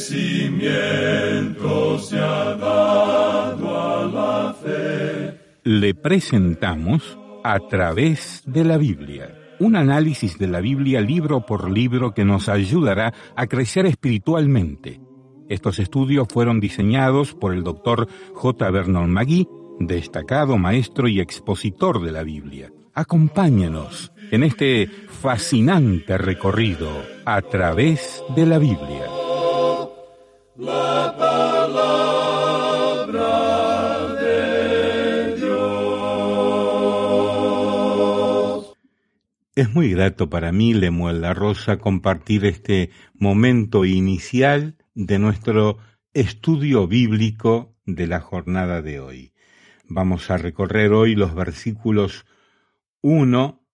crecimiento se ha dado a la fe. Le presentamos A través de la Biblia, un análisis de la Biblia libro por libro que nos ayudará a crecer espiritualmente. Estos estudios fueron diseñados por el Dr. J. Vernon McGee, destacado maestro y expositor de la Biblia. Acompáñenos en este fascinante recorrido a través de la Biblia. La palabra de Dios. Es muy grato para mí, Lemuel La Rosa, compartir este momento inicial de nuestro estudio bíblico de la jornada de hoy. Vamos a recorrer hoy los versículos 1,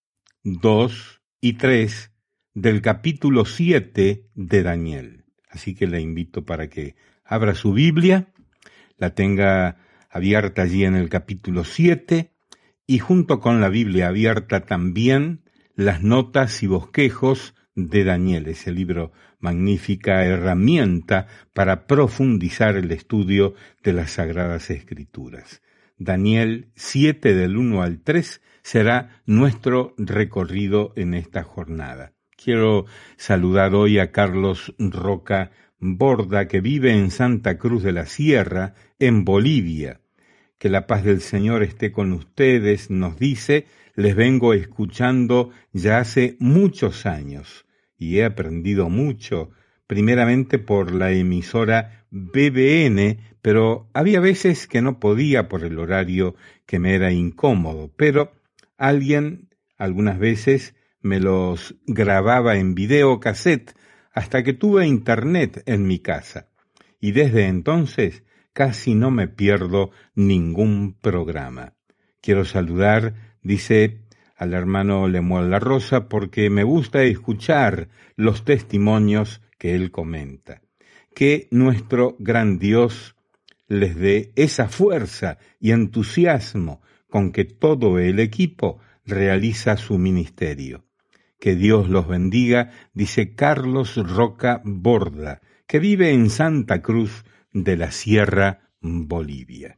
2 y 3 del capítulo 7 de Daniel. Así que le invito para que abra su Biblia, la tenga abierta allí en el capítulo 7 y junto con la Biblia abierta también las notas y bosquejos de Daniel, ese libro, magnífica herramienta para profundizar el estudio de las Sagradas Escrituras. Daniel 7 del 1 al 3 será nuestro recorrido en esta jornada. Quiero saludar hoy a Carlos Roca Borda, que vive en Santa Cruz de la Sierra, en Bolivia. Que la paz del Señor esté con ustedes, nos dice, les vengo escuchando ya hace muchos años y he aprendido mucho, primeramente por la emisora BBN, pero había veces que no podía por el horario que me era incómodo, pero alguien algunas veces me los grababa en videocassette hasta que tuve internet en mi casa. Y desde entonces casi no me pierdo ningún programa. Quiero saludar, dice, al hermano Lemuel La Rosa porque me gusta escuchar los testimonios que él comenta. Que nuestro gran Dios les dé esa fuerza y entusiasmo con que todo el equipo realiza su ministerio. Que Dios los bendiga, dice Carlos Roca Borda, que vive en Santa Cruz de la Sierra, Bolivia.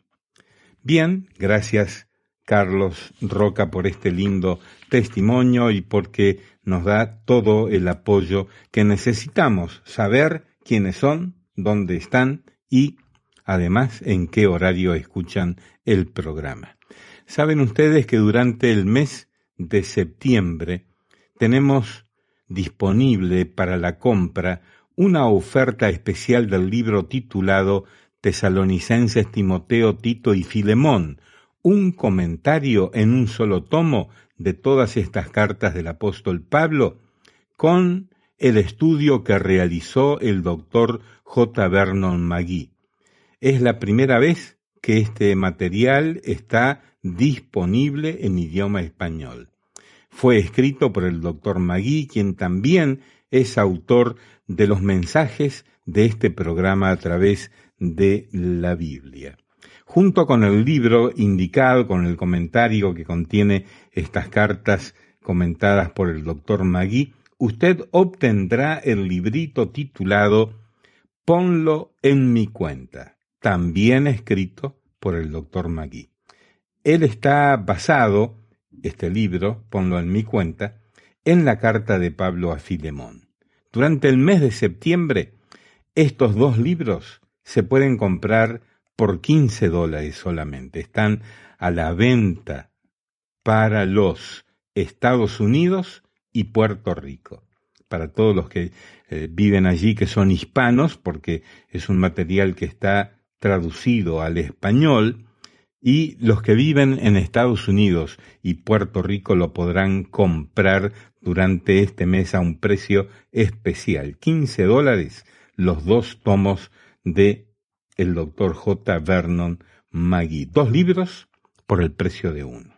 Bien, gracias Carlos Roca por este lindo testimonio y porque nos da todo el apoyo que necesitamos, saber quiénes son, dónde están y además en qué horario escuchan el programa. Saben ustedes que durante el mes de septiembre tenemos disponible para la compra una oferta especial del libro titulado Tesalonicenses, Timoteo, Tito y Filemón, un comentario en un solo tomo de todas estas cartas del apóstol Pablo, con el estudio que realizó el doctor J. Vernon McGee. Es la primera vez que este material está disponible en idioma español. Fue escrito por el doctor McGee, quien también es autor de los mensajes de este programa a través de la Biblia. Junto con el libro indicado, con el comentario que contiene estas cartas comentadas por el doctor McGee, usted obtendrá el librito titulado Ponlo en mi cuenta, también escrito por el doctor McGee. Él está basado, este libro, Ponlo en mi cuenta, en la carta de Pablo a Filemón. Durante el mes de septiembre, estos dos libros se pueden comprar por $15 solamente. Están a la venta para los Estados Unidos y Puerto Rico. Para todos los que viven allí, que son hispanos, porque es un material que está traducido al español, y los que viven en Estados Unidos y Puerto Rico lo podrán comprar durante este mes a un precio especial. $15 los dos tomos de el Dr. J. Vernon McGee. 2 libros por el precio de uno.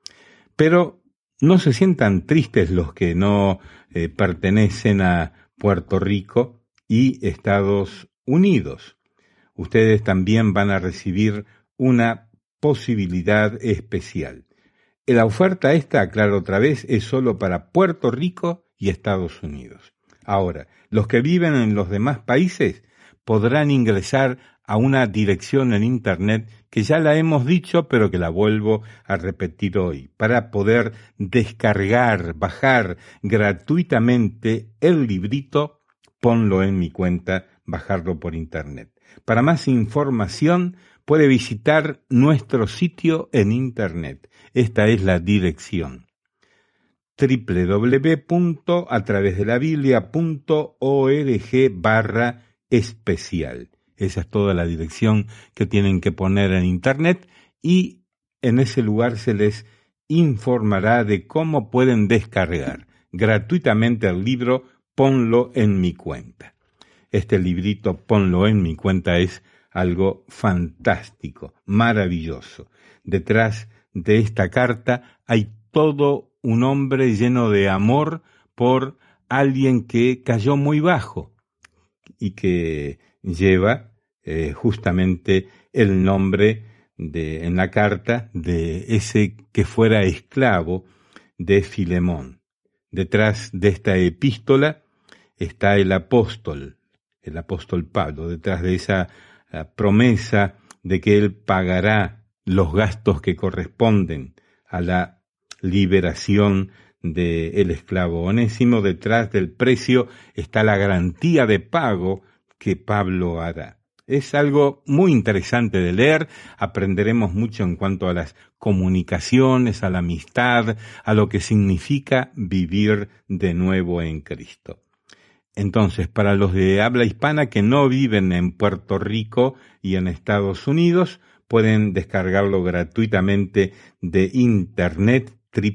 Pero no se sientan tristes los que no pertenecen a Puerto Rico y Estados Unidos. Ustedes también van a recibir una posibilidad especial. La oferta esta, aclaro otra vez, es solo para Puerto Rico y Estados Unidos. Ahora, los que viven en los demás países podrán ingresar a una dirección en Internet que ya la hemos dicho, pero que la vuelvo a repetir hoy, para poder descargar, bajar gratuitamente el librito. Ponlo en mi cuenta, bajarlo por Internet. Para más información, puede visitar nuestro sitio en Internet. Esta es la dirección: www.atravesdelabiblia.org/especial. Esa es toda la dirección que tienen que poner en Internet, y en ese lugar se les informará de cómo pueden descargar gratuitamente el libro Ponlo en mi cuenta. Este librito Ponlo en mi cuenta es algo fantástico, maravilloso. Detrás de esta carta hay todo un hombre lleno de amor por alguien que cayó muy bajo y que lleva justamente el nombre en la carta de ese que fuera esclavo de Filemón. Detrás de esta epístola está el apóstol Pablo, detrás de esa promesa de que él pagará los gastos que corresponden a la liberación del esclavo Onésimo. Detrás del precio está la garantía de pago que Pablo hará. Es algo muy interesante de leer, aprenderemos mucho en cuanto a las comunicaciones, a la amistad, a lo que significa vivir de nuevo en Cristo. Entonces, para los de habla hispana que no viven en Puerto Rico y en Estados Unidos, pueden descargarlo gratuitamente de Internet,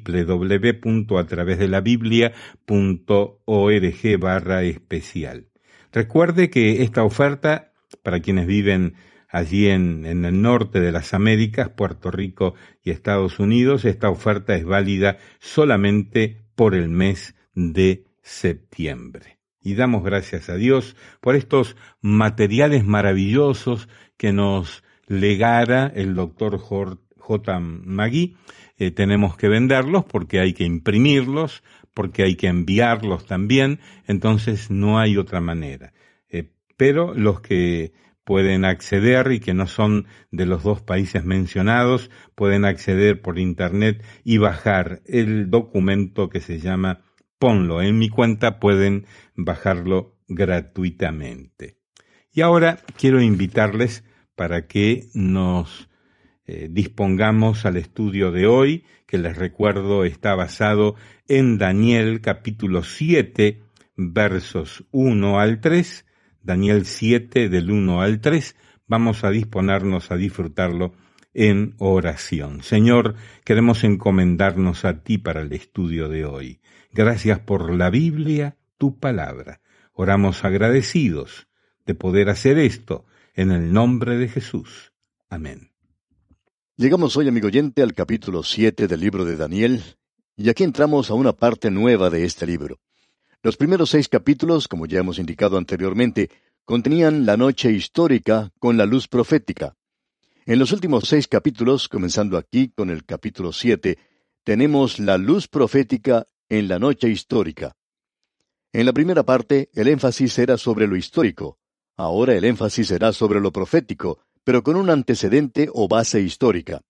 www.atravesdelabiblia.org/especial. Recuerde que esta oferta, para quienes viven allí en el norte de las Américas, Puerto Rico y Estados Unidos, esta oferta es válida solamente por el mes de septiembre. Y damos gracias a Dios por estos materiales maravillosos que nos legara el doctor J. Magui. Tenemos que venderlos porque hay que imprimirlos, porque hay que enviarlos también, entonces no hay otra manera. Pero los que pueden acceder y que no son de los dos países mencionados, pueden acceder por Internet y bajar el documento que se llama Ponlo en mi cuenta, pueden bajarlo gratuitamente. Y ahora quiero invitarles para que nos dispongamos al estudio de hoy, que les recuerdo está basado en Daniel capítulo 7, versos 1 al 3, Daniel 7 del 1 al 3, vamos a disponernos a disfrutarlo en oración. Señor, queremos encomendarnos a ti para el estudio de hoy. Gracias por la Biblia, tu palabra. Oramos agradecidos de poder hacer esto en el nombre de Jesús. Amén. Llegamos hoy, amigo oyente, al capítulo 7 del libro de Daniel, y aquí entramos a una parte nueva de este libro. Los primeros 6 capítulos, como ya hemos indicado anteriormente, contenían la noche histórica con la luz profética. En los últimos 6 capítulos, comenzando aquí con el capítulo 7, tenemos la luz profética en la noche histórica. En la primera parte, el énfasis era sobre lo histórico. Ahora el énfasis será sobre lo profético, pero con un antecedente o base histórica.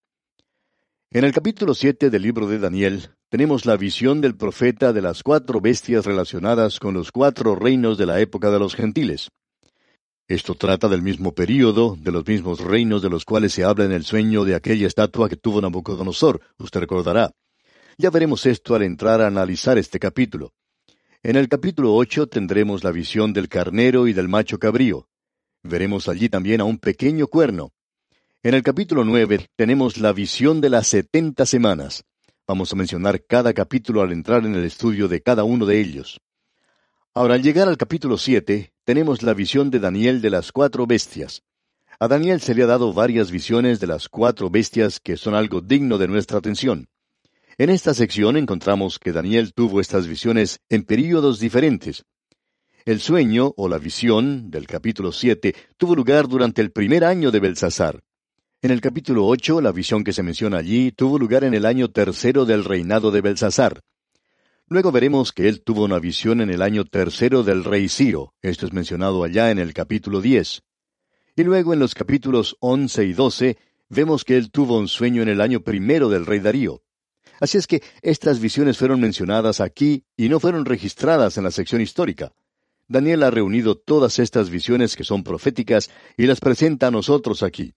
En el capítulo 7 del libro de Daniel, tenemos la visión del profeta de las 4 bestias relacionadas con los 4 reinos de la época de los gentiles. Esto trata del mismo período, de los mismos reinos de los cuales se habla en el sueño de aquella estatua que tuvo Nabucodonosor, usted recordará. Ya veremos esto al entrar a analizar este capítulo. En el capítulo 8 tendremos la visión del carnero y del macho cabrío. Veremos allí también a un pequeño cuerno. En el capítulo 9 tenemos la visión de las 70 semanas. Vamos a mencionar cada capítulo al entrar en el estudio de cada uno de ellos. Ahora, al llegar al capítulo 7, tenemos la visión de Daniel de las 4 bestias. A Daniel se le ha dado varias visiones de las 4 bestias que son algo digno de nuestra atención. En esta sección encontramos que Daniel tuvo estas visiones en períodos diferentes. El sueño, o la visión, del capítulo 7, tuvo lugar durante el primer año de Belsasar. En el capítulo 8, la visión que se menciona allí tuvo lugar en el año 3 del reinado de Belsasar. Luego veremos que él tuvo una visión en el año tercero del rey Ciro. Esto es mencionado allá en el capítulo 10. Y luego en los capítulos 11 y 12 vemos que él tuvo un sueño en el año primero del rey Darío. Así es que estas visiones fueron mencionadas aquí y no fueron registradas en la sección histórica. Daniel ha reunido todas estas visiones que son proféticas y las presenta a nosotros aquí.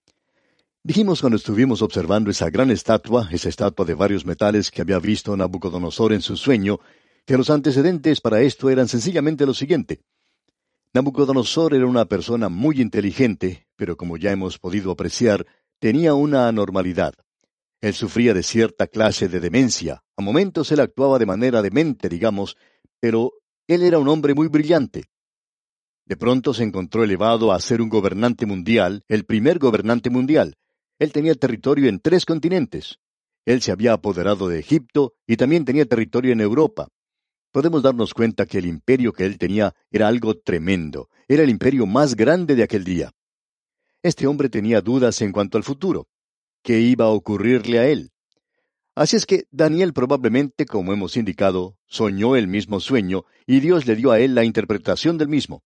Dijimos cuando estuvimos observando esa gran estatua, esa estatua de varios metales que había visto Nabucodonosor en su sueño, que los antecedentes para esto eran sencillamente lo siguiente. Nabucodonosor era una persona muy inteligente, pero como ya hemos podido apreciar, tenía una anormalidad. Él sufría de cierta clase de demencia. A momentos él actuaba de manera demente, digamos, pero él era un hombre muy brillante. De pronto se encontró elevado a ser un gobernante mundial, el primer gobernante mundial. Él tenía territorio en 3 continentes. Él se había apoderado de Egipto y también tenía territorio en Europa. Podemos darnos cuenta que el imperio que él tenía era algo tremendo. Era el imperio más grande de aquel día. Este hombre tenía dudas en cuanto al futuro. ¿Qué iba a ocurrirle a él? Así es que Daniel probablemente, como hemos indicado, soñó el mismo sueño y Dios le dio a él la interpretación del mismo.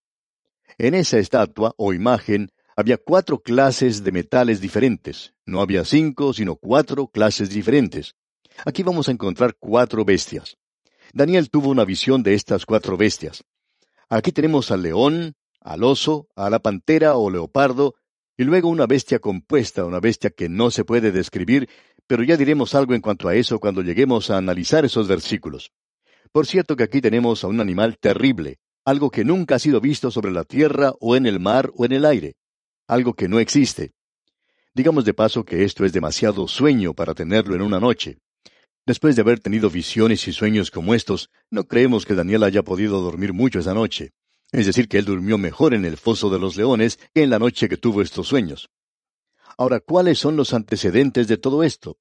En esa estatua o imagen había 4 clases de metales diferentes. No había 5, sino 4 clases diferentes. Aquí vamos a encontrar 4 bestias. Daniel tuvo una visión de estas 4 bestias. Aquí tenemos al león, al oso, a la pantera o leopardo, y luego una bestia compuesta, una bestia que no se puede describir, pero ya diremos algo en cuanto a eso cuando lleguemos a analizar esos versículos. Por cierto que aquí tenemos a un animal terrible, algo que nunca ha sido visto sobre la tierra o en el mar o en el aire, algo que no existe. Digamos de paso que esto es demasiado sueño para tenerlo en una noche. Después de haber tenido visiones y sueños como estos, no creemos que Daniel haya podido dormir mucho esa noche. Es decir, que él durmió mejor en el foso de los leones que en la noche que tuvo estos sueños. Ahora, ¿cuáles son los antecedentes de todo esto?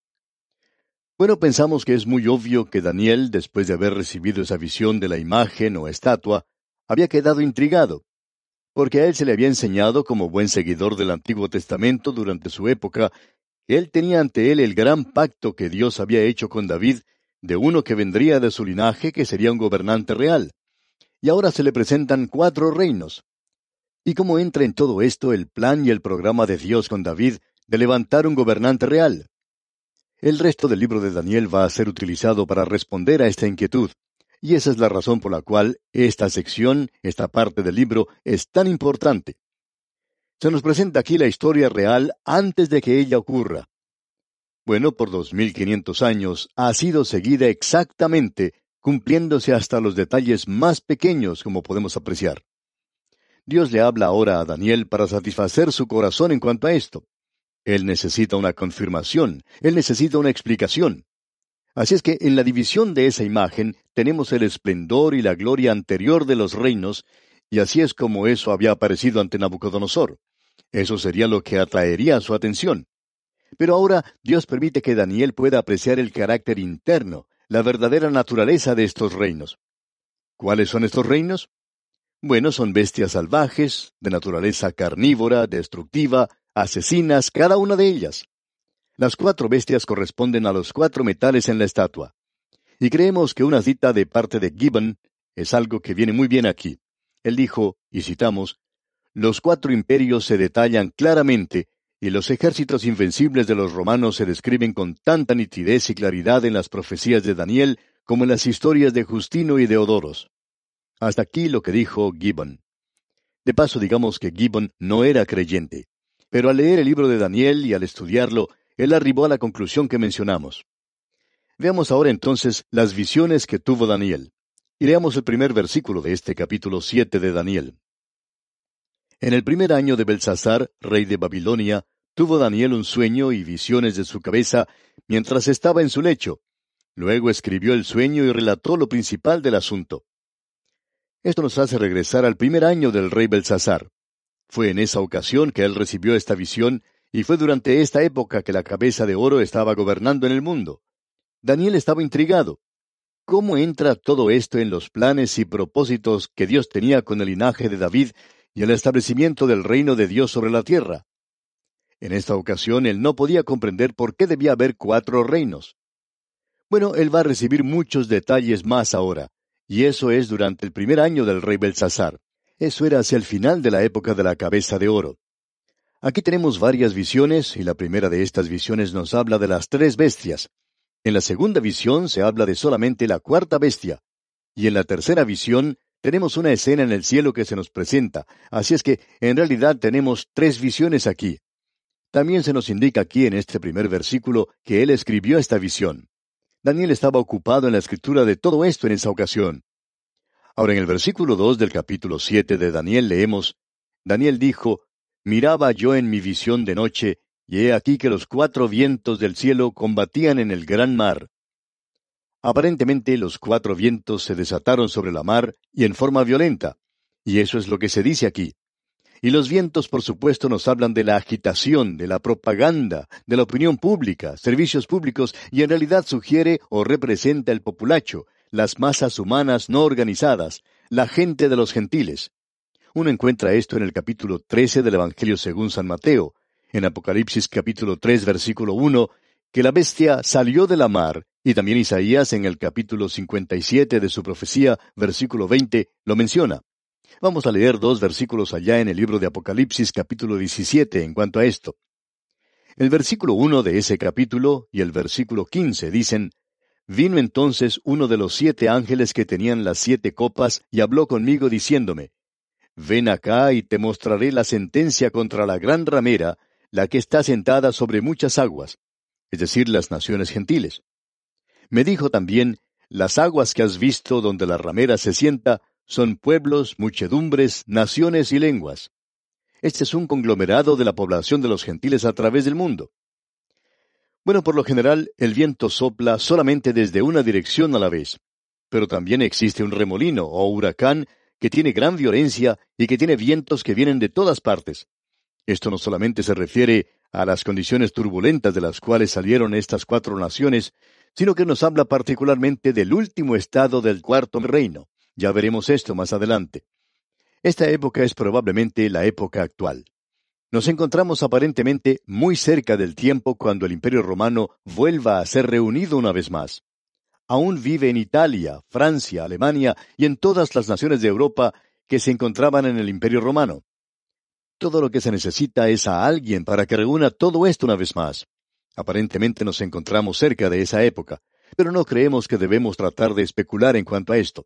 Bueno, pensamos que es muy obvio que Daniel, después de haber recibido esa visión de la imagen o estatua, había quedado intrigado, porque a él se le había enseñado como buen seguidor del Antiguo Testamento durante su época, que él tenía ante él el gran pacto que Dios había hecho con David, de uno que vendría de su linaje que sería un gobernante real. Y ahora se le presentan 4 reinos. ¿Y cómo entra en todo esto el plan y el programa de Dios con David de levantar un gobernante real? El resto del libro de Daniel va a ser utilizado para responder a esta inquietud, y esa es la razón por la cual esta sección, esta parte del libro, es tan importante. Se nos presenta aquí la historia real antes de que ella ocurra. Bueno, por 2500 años ha sido seguida exactamente, cumpliéndose hasta los detalles más pequeños, como podemos apreciar. Dios le habla ahora a Daniel para satisfacer su corazón en cuanto a esto. Él necesita una confirmación, él necesita una explicación. Así es que en la división de esa imagen tenemos el esplendor y la gloria anterior de los reinos, y así es como eso había aparecido ante Nabucodonosor. Eso sería lo que atraería su atención. Pero ahora Dios permite que Daniel pueda apreciar el carácter interno, la verdadera naturaleza de estos reinos. ¿Cuáles son estos reinos? Bueno, son bestias salvajes, de naturaleza carnívora, destructiva, asesinas, cada una de ellas. Las 4 bestias corresponden a los 4 metales en la estatua. Y creemos que una cita de parte de Gibbon es algo que viene muy bien aquí. Él dijo, y citamos, «Los 4 imperios se detallan claramente, y los ejércitos invencibles de los romanos se describen con tanta nitidez y claridad en las profecías de Daniel como en las historias de Justino y de Odoros». Hasta aquí lo que dijo Gibbon. De paso, digamos que Gibbon no era creyente, pero al leer el libro de Daniel y al estudiarlo, él arribó a la conclusión que mencionamos. Veamos ahora entonces las visiones que tuvo Daniel. Y leamos el primer versículo de este capítulo 7 de Daniel. En el primer año de Belsasar, rey de Babilonia, tuvo Daniel un sueño y visiones de su cabeza mientras estaba en su lecho. Luego escribió el sueño y relató lo principal del asunto. Esto nos hace regresar al primer año del rey Belsasar. Fue en esa ocasión que él recibió esta visión, y fue durante esta época que la cabeza de oro estaba gobernando en el mundo. Daniel estaba intrigado. ¿Cómo entra todo esto en los planes y propósitos que Dios tenía con el linaje de David y el establecimiento del reino de Dios sobre la tierra? En esta ocasión él no podía comprender por qué debía haber 4 reinos. Bueno, él va a recibir muchos detalles más ahora, y eso es durante el primer año del rey Belsasar. Eso era hacia el final de la época de la cabeza de oro. Aquí tenemos varias visiones, y la primera de estas visiones nos habla de las 3 bestias. En la segunda visión se habla de solamente la 4ª bestia, y en la tercera visión tenemos una escena en el cielo que se nos presenta, así es que en realidad tenemos 3 visiones aquí. También se nos indica aquí en este primer versículo que él escribió esta visión. Daniel estaba ocupado en la escritura de todo esto en esa ocasión. Ahora en el versículo 2 del capítulo 7 de Daniel leemos, Daniel dijo, «Miraba yo en mi visión de noche, y he aquí que los 4 vientos del cielo combatían en el gran mar». Aparentemente los 4 vientos se desataron sobre la mar y en forma violenta, y eso es lo que se dice aquí. Y los vientos, por supuesto, nos hablan de la agitación, de la propaganda, de la opinión pública, servicios públicos, y en realidad sugiere o representa el populacho, las masas humanas no organizadas, la gente de los gentiles. Uno encuentra esto en el capítulo 13 del Evangelio según San Mateo, en Apocalipsis capítulo 3 versículo 1, que la bestia salió de la mar, y también Isaías en el capítulo 57 de su profecía, versículo 20, lo menciona. Vamos a leer 2 versículos allá en el libro de Apocalipsis capítulo 17 en cuanto a esto. El versículo 1 de ese capítulo y el versículo 15 dicen, «Vino entonces uno de los 7 ángeles que tenían las 7 copas y habló conmigo diciéndome, Ven acá y te mostraré la sentencia contra la gran ramera, la que está sentada sobre muchas aguas, es decir, las naciones gentiles. Me dijo también, las aguas que has visto donde la ramera se sienta son pueblos, muchedumbres, naciones y lenguas. Este es un conglomerado de la población de los gentiles a través del mundo. Bueno, por lo general, el viento sopla solamente desde una dirección a la vez, pero también existe un remolino o huracán que tiene gran violencia y que tiene vientos que vienen de todas partes. Esto no solamente se refiere a las condiciones turbulentas de las cuales salieron estas 4 naciones, sino que nos habla particularmente del último estado del 4º reino. Ya veremos esto más adelante. Esta época es probablemente la época actual. Nos encontramos aparentemente muy cerca del tiempo cuando el Imperio Romano vuelva a ser reunido una vez más. Aún vive en Italia, Francia, Alemania y en todas las naciones de Europa que se encontraban en el Imperio Romano. Todo lo que se necesita es a alguien para que reúna todo esto una vez más. Aparentemente nos encontramos cerca de esa época, pero no creemos que debemos tratar de especular en cuanto a esto.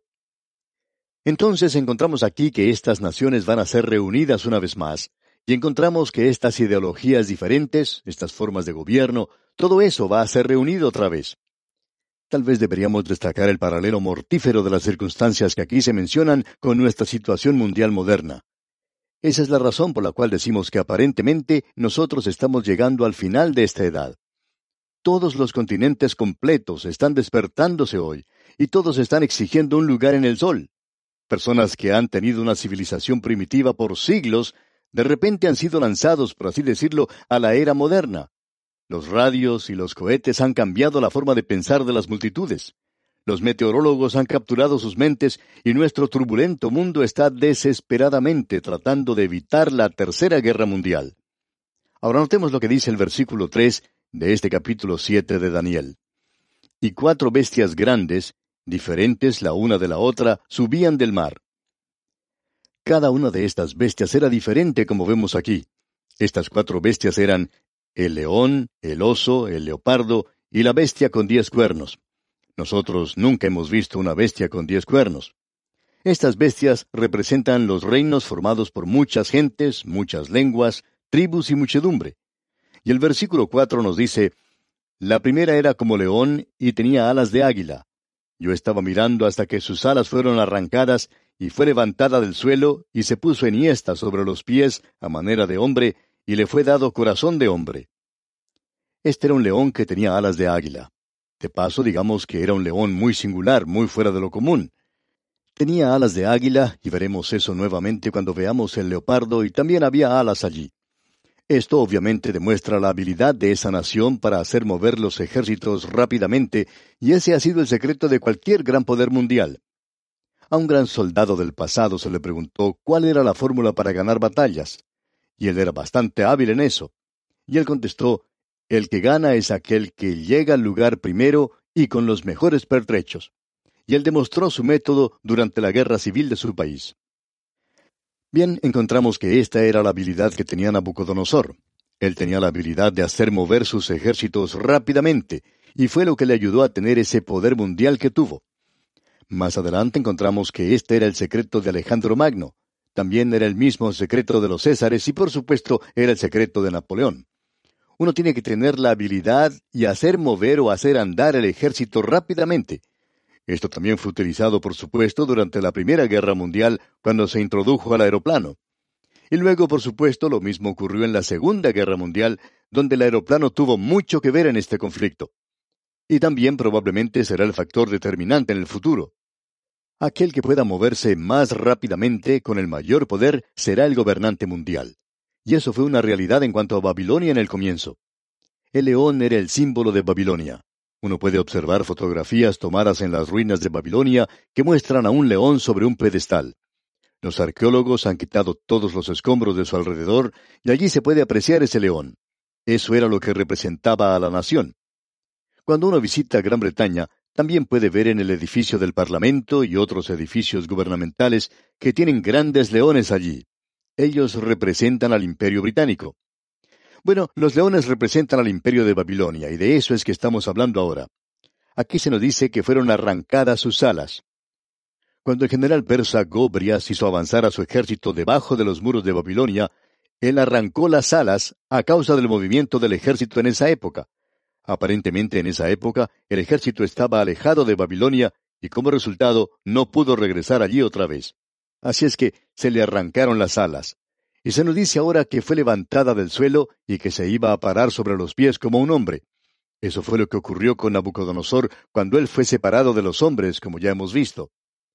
Entonces encontramos aquí que estas naciones van a ser reunidas una vez más, y encontramos que estas ideologías diferentes, estas formas de gobierno, todo eso va a ser reunido otra vez. Tal vez deberíamos destacar el paralelo mortífero de las circunstancias que aquí se mencionan con nuestra situación mundial moderna. Esa es la razón por la cual decimos que aparentemente nosotros estamos llegando al final de esta edad. Todos los continentes completos están despertándose hoy, y todos están exigiendo un lugar en el sol. Personas que han tenido una civilización primitiva por siglos, de repente han sido lanzados, por así decirlo, a la era moderna. Los radios y los cohetes han cambiado la forma de pensar de las multitudes. Los meteorólogos han capturado sus mentes y nuestro turbulento mundo está desesperadamente tratando de evitar la Tercera Guerra Mundial. Ahora notemos lo que dice el versículo 3 de este capítulo 7 de Daniel. Y 4 bestias grandes, diferentes la una de la otra, subían del mar. Cada una de estas bestias era diferente como vemos aquí. Estas 4 bestias eran el león, el oso, el leopardo y la bestia con 10 cuernos. Nosotros nunca hemos visto una bestia con 10 cuernos. Estas bestias representan los reinos formados por muchas gentes, muchas lenguas, tribus y muchedumbre. Y el versículo 4 nos dice, la primera era como león y tenía alas de águila. Yo estaba mirando hasta que sus alas fueron arrancadas y fue levantada del suelo y se puso enhiesta sobre los pies a manera de hombre y le fue dado corazón de hombre. Este era un león que tenía alas de águila. De paso, digamos que era un león muy singular, muy fuera de lo común. Tenía alas de águila, y veremos eso nuevamente cuando veamos el leopardo, y también había alas allí. Esto obviamente demuestra la habilidad de esa nación para hacer mover los ejércitos rápidamente, y ese ha sido el secreto de cualquier gran poder mundial. A un gran soldado del pasado se le preguntó cuál era la fórmula para ganar batallas, y él era bastante hábil en eso. Y él contestó, el que gana es aquel que llega al lugar primero y con los mejores pertrechos. Y él demostró su método durante la guerra civil de su país. Bien, encontramos que esta era la habilidad que tenía Nabucodonosor. Él tenía la habilidad de hacer mover sus ejércitos rápidamente, y fue lo que le ayudó a tener ese poder mundial que tuvo. Más adelante encontramos que este era el secreto de Alejandro Magno. También era el mismo secreto de los Césares y por supuesto era el secreto de Napoleón. Uno tiene que tener la habilidad y hacer mover o hacer andar el ejército rápidamente. Esto también fue utilizado, por supuesto, durante la Primera Guerra Mundial, cuando se introdujo el aeroplano. Y luego, por supuesto, lo mismo ocurrió en la Segunda Guerra Mundial, donde el aeroplano tuvo mucho que ver en este conflicto. Y también probablemente será el factor determinante en el futuro. Aquel que pueda moverse más rápidamente, con el mayor poder, será el gobernante mundial. Y eso fue una realidad en cuanto a Babilonia en el comienzo. El león era el símbolo de Babilonia. Uno puede observar fotografías tomadas en las ruinas de Babilonia que muestran a un león sobre un pedestal. Los arqueólogos han quitado todos los escombros de su alrededor y allí se puede apreciar ese león. Eso era lo que representaba a la nación. Cuando uno visita Gran Bretaña, también puede ver en el edificio del Parlamento y otros edificios gubernamentales que tienen grandes leones allí. Ellos representan al Imperio Británico. Bueno, los leones representan al Imperio de Babilonia, y de eso es que estamos hablando ahora. Aquí se nos dice que fueron arrancadas sus alas. Cuando el general persa Gobrias hizo avanzar a su ejército debajo de los muros de Babilonia, él arrancó las alas a causa del movimiento del ejército en esa época. Aparentemente en esa época el ejército estaba alejado de Babilonia y como resultado no pudo regresar allí otra vez. Así es que se le arrancaron las alas. Y se nos dice ahora que fue levantada del suelo y que se iba a parar sobre los pies como un hombre. Eso fue lo que ocurrió con Nabucodonosor cuando él fue separado de los hombres, como ya hemos visto.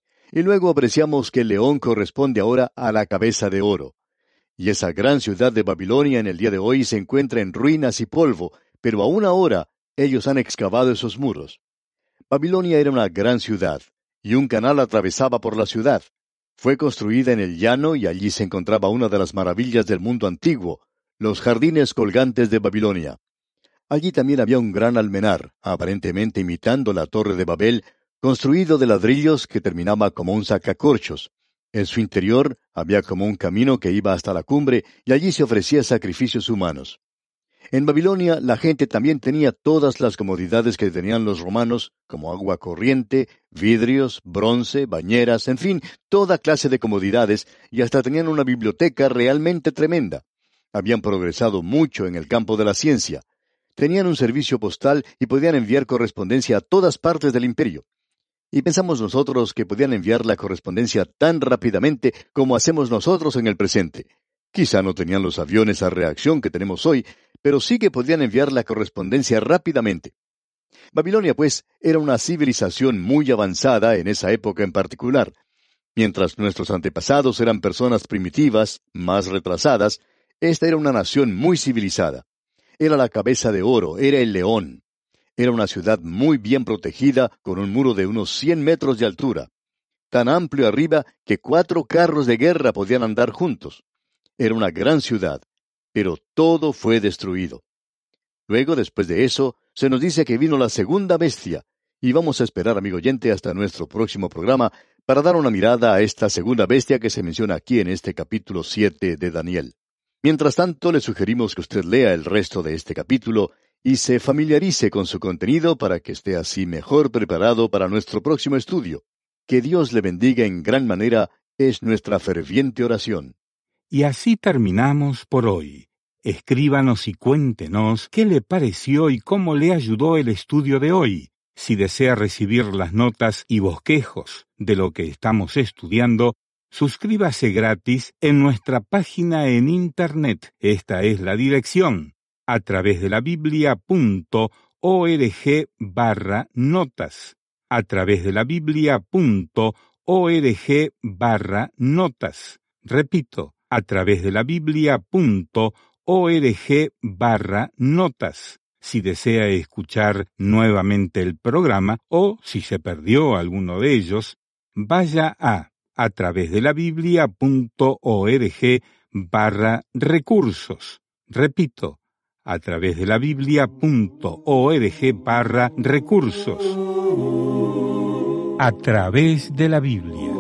Y luego apreciamos que el león corresponde ahora a la cabeza de oro. Y esa gran ciudad de Babilonia en el día de hoy se encuentra en ruinas y polvo, pero aún ahora ellos han excavado esos muros. Babilonia era una gran ciudad, y un canal atravesaba por la ciudad. Fue construida en el llano y allí se encontraba una de las maravillas del mundo antiguo, los jardines colgantes de Babilonia. Allí también había un gran almenar, aparentemente imitando la Torre de Babel, construido de ladrillos que terminaba como un sacacorchos. En su interior había como un camino que iba hasta la cumbre y allí se ofrecía sacrificios humanos. En Babilonia la gente también tenía todas las comodidades que tenían los romanos, como agua corriente, vidrios, bronce, bañeras, en fin, toda clase de comodidades, y hasta tenían una biblioteca realmente tremenda. Habían progresado mucho en el campo de la ciencia. Tenían un servicio postal y podían enviar correspondencia a todas partes del imperio. Y pensamos nosotros que podían enviar la correspondencia tan rápidamente como hacemos nosotros en el presente. Quizá no tenían los aviones a reacción que tenemos hoy, pero sí que podían enviar la correspondencia rápidamente. Babilonia, pues, era una civilización muy avanzada en esa época en particular. Mientras nuestros antepasados eran personas primitivas, más retrasadas, esta era una nación muy civilizada. Era la cabeza de oro, era el león. Era una ciudad muy bien protegida, con un muro de unos 100 metros de altura. Tan amplio arriba que 4 carros de guerra podían andar juntos. Era una gran ciudad, pero todo fue destruido. Luego, después de eso, se nos dice que vino la segunda bestia, y vamos a esperar, amigo oyente, hasta nuestro próximo programa para dar una mirada a esta segunda bestia que se menciona aquí en este capítulo 7 de Daniel. Mientras tanto, le sugerimos que usted lea el resto de este capítulo y se familiarice con su contenido para que esté así mejor preparado para nuestro próximo estudio. Que Dios le bendiga en gran manera es nuestra ferviente oración. Y así terminamos por hoy. Escríbanos y cuéntenos qué le pareció y cómo le ayudó el estudio de hoy. Si desea recibir las notas y bosquejos de lo que estamos estudiando, suscríbase gratis en nuestra página en Internet. Esta es la dirección: atravesdelabiblia.org/notas. atravesdelabiblia.org/notas. Repito, atravesdelabiblia.org/notas. Si desea escuchar nuevamente el programa o si se perdió alguno de ellos, vaya a atravesdelabiblia.org/recursos. Repito, a través de la biblia.org/recursos. A través de la Biblia.